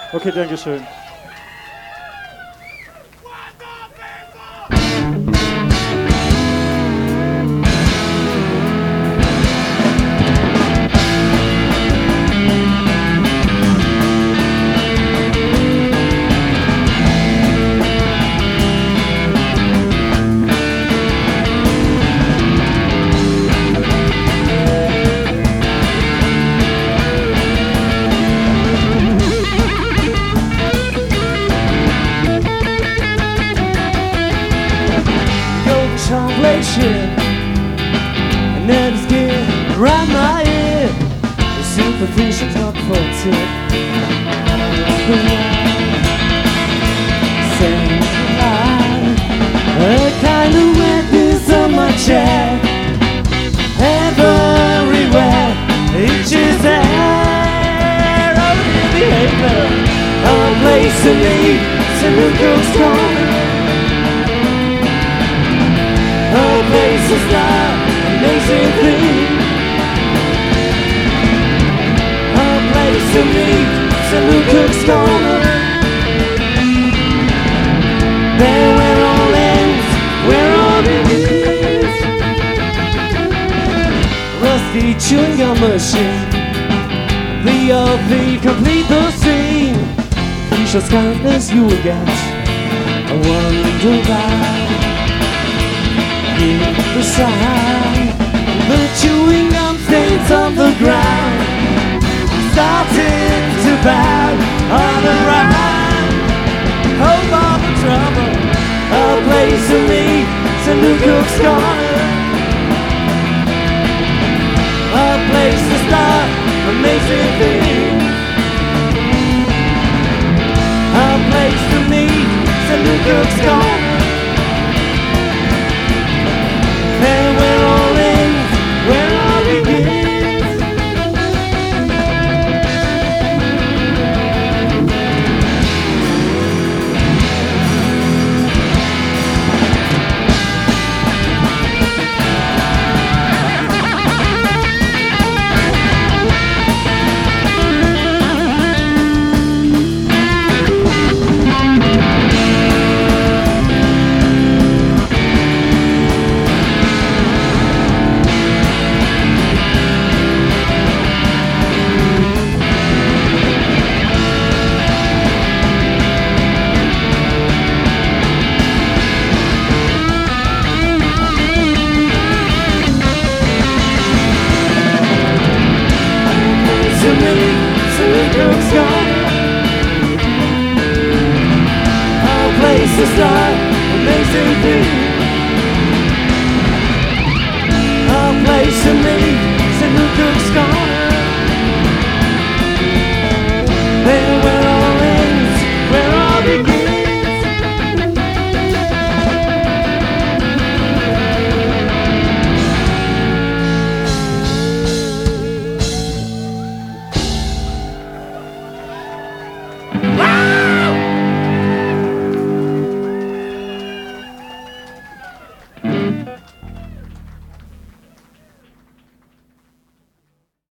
Okay, danke schön. And then it's getting around my ear. The superficial talk for tip. Saying aloud, a kind of wetness on my chest. Everywhere, itches there. Oh, behavior, a place to meet, to look who's gone. A place is not amazing thing. A place to meet, to Luke Cook's Corner. There where all ends, where all begins. Rusty chewing gum machine. The OP complete the scene. You shall count as you will get. I wonder why. The sign, the chewing gum stains on the ground, starting to bow on the rhyme. Hope all the trouble, a place to meet, to Luke Cook's Corner. A place to start, amazing things. A place to meet, to Luke Cook's Corner.